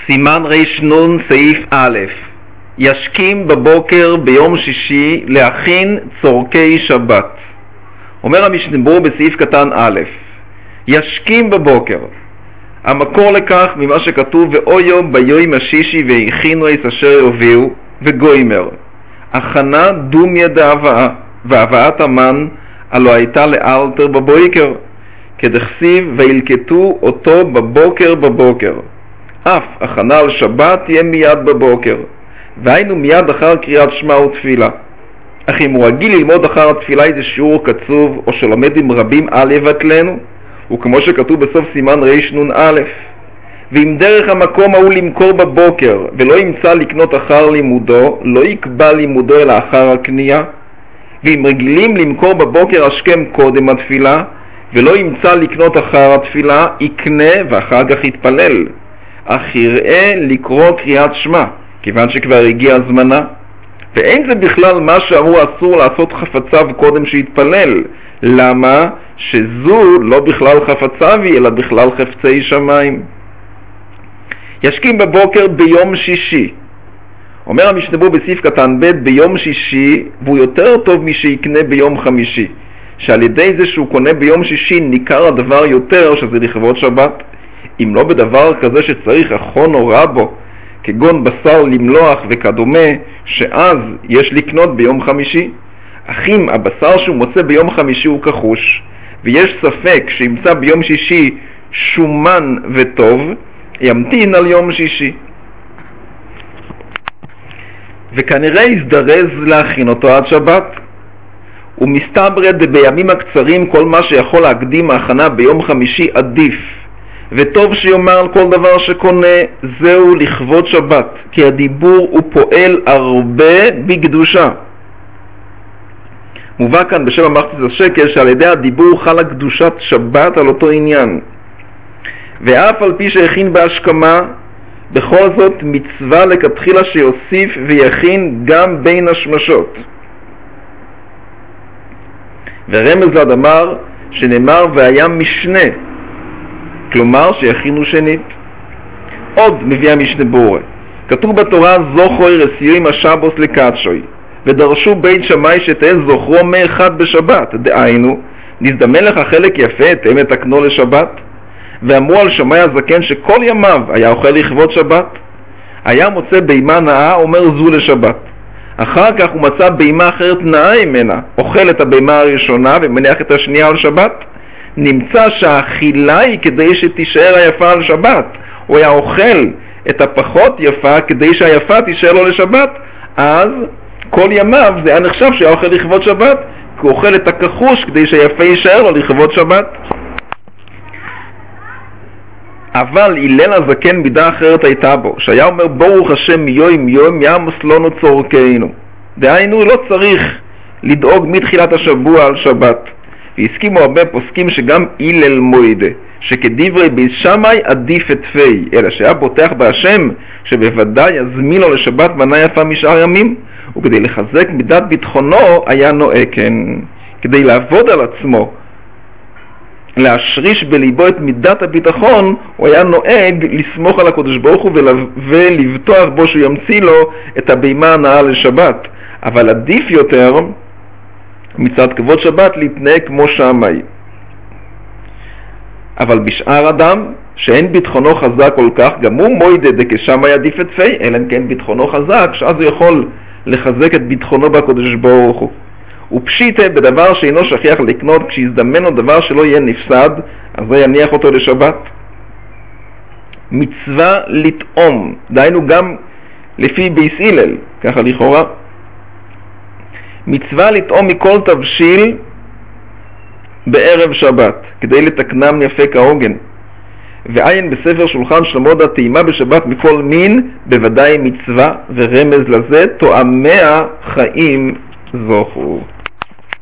סימן רנ סעיף א' ישכים בבוקר ביום שישי להכין צורכי שבת. אומר המשנה ברורה בסעיף קטן א', ישכים בבוקר. המקור לכך ממה שכתוב ואויו ביום השישי והכינו את אשר יביאו וגוימר. הכנה דומיה דהבאה והבאת המן הלא הייתה לאלתר בבוקר, כדכסיב וילקטו אותו בבוקר. אף הכנה על שבת תהיה מיד בבוקר, והיינו מיד אחר קריאת שמע ותפילה. אך אם הוא רגיל ללמוד אחר התפילה איזה שיעור קצוב או שלומד עם רבים אל יבטלנו, וכמו שכתוב בסוף סימן רנ א', ואם דרך המקום ההוא למכור בבוקר ולא ימצא לקנות אחר לימודו, לא יקבע לימודו אלא אחר הקנייה. ואם רגילים למכור בבוקר השכם קודם התפילה ולא ימצא לקנות אחר התפילה, יקנה ואחר כך יתפלל, אך יראה לקרוא קריאת שמע, כיוון שכבר הגיע זמנה. ואין זה בכלל מה שאמרו אסור לעשות חפציו קודם שיתפלל. למה? שזו לא בכלל חפציו אלא בכלל חפצי שמיים. ישכים בבוקר ביום שישי. אומר המשנה ברורה בסעיף קטן ב' ביום שישי, והוא יותר טוב משיקנה ביום חמישי, שעל ידי זה שהוא קונה ביום שישי ניכר הדבר יותר שזה לכבוד שבת. אם לא בדבר כזה שצריך אחון או רבו, כגון בשר למלוח וכדומה, שאז יש לקנות ביום חמישי. אך אם הבשר שהוא מוצא ביום חמישי הוא כחוש, ויש ספק שימצא ביום שישי שומן וטוב, ימתין על יום שישי. וכנראה יזדרז להכין אותו עד שבת. ומסתברא בימים הקצרים כל מה שיכול להקדים ההכנה ביום חמישי עדיף, וטוב שיאמר על כל דבר שקונה זהו לכבוד שבת, כי הדיבור הוא פועל הרבה בקדושה. מובא כאן בשם המחצית השקל שעל ידי הדיבור חלה קדושת שבת על אותו עניין. ואף על פי שהכין בהשכמה, בכל זאת מצווה לכתחילה שיוסיף ויכין גם בין השמשות. ורמז לד אמר שנאמר והיה משנה, כלומר שיכינו שנית. עוד מביא המשנה ברורה, כתוב בתורה זוכרי רסירים השבוס לקדשוי, ודרשו בית שמאי שתהיה זוכרו מאחד בשבת, דהיינו נזדמן לך חלק יפה תהיה מתקנו לשבת. ואמרו על שמאי הזקן שכל ימיו היה אוכל לכבוד שבת. היה מוצא בימה נאה, אומר זו לשבת. אחר כך הוא מצא בימה אחרת נאה ממנה, אוכל את הבימה הראשונה ומניח את השנייה על שבת. נמצא שהאכילה היא כדי שתישאר היפה על שבת. הוא היה אוכל את הפחות יפה כדי שהיפה תישאר לו לשבת, אז כל ימיו זה היה נחשב שהיה אוכל לכבוד שבת, כי הוא אוכל את הכחוש כדי שהיפה יישאר לו לכבוד שבת. אבל הלל הזקן מידה אחרת הייתה בו, שהיה אומר ברוך השם יום יום יעמוס לנו צורכנו. דהיינו לא צריך לדאוג מתחילת השבוע על שבת. והסכימו הרבה פוסקים שגם הלל מוידה, שכדברי בית שמאי עדיף את פי, אלא שהיה בוטח בהשם שבוודאי יזמין לו לשבת מנה יפה משאר ימים, וכדי לחזק מידת ביטחונו היה נועקן. כדי לעבוד על עצמו, להשריש בליבו את מידת הביטחון, הוא היה נוהג לסמוך על הקדוש ברוך הוא ולבטוח בו שהוא ימציא לו את הבימה הנאה לשבת. אבל עדיף יותר מצד כבוד שבת להתנהג כמו שמאי. אבל בשאר אדם שאין ביטחונו חזק כל כך, גם הוא מוידה דכשמאי עדיף את פי, אלא אם כן ביטחונו חזק, שאז הוא יכול לחזק את ביטחונו בקדוש ברוך הוא. ופשיטה בדבר שאינו שכיח לקנות, כשיזדמן לו דבר שלא יהיה נפסד, אז זה יניח אותו לשבת. מצווה לטעום, דהיינו גם לפי בייס הלל, ככה לכאורה. מצווה לטעום מכל תבשיל בערב שבת, כדי לתקנם יפה כהוגן. ועיין בספר שולחן שלמה הטעימה בשבת מכל מין, בוודאי מצווה, ורמז לזה תואמיה חיים זוכו.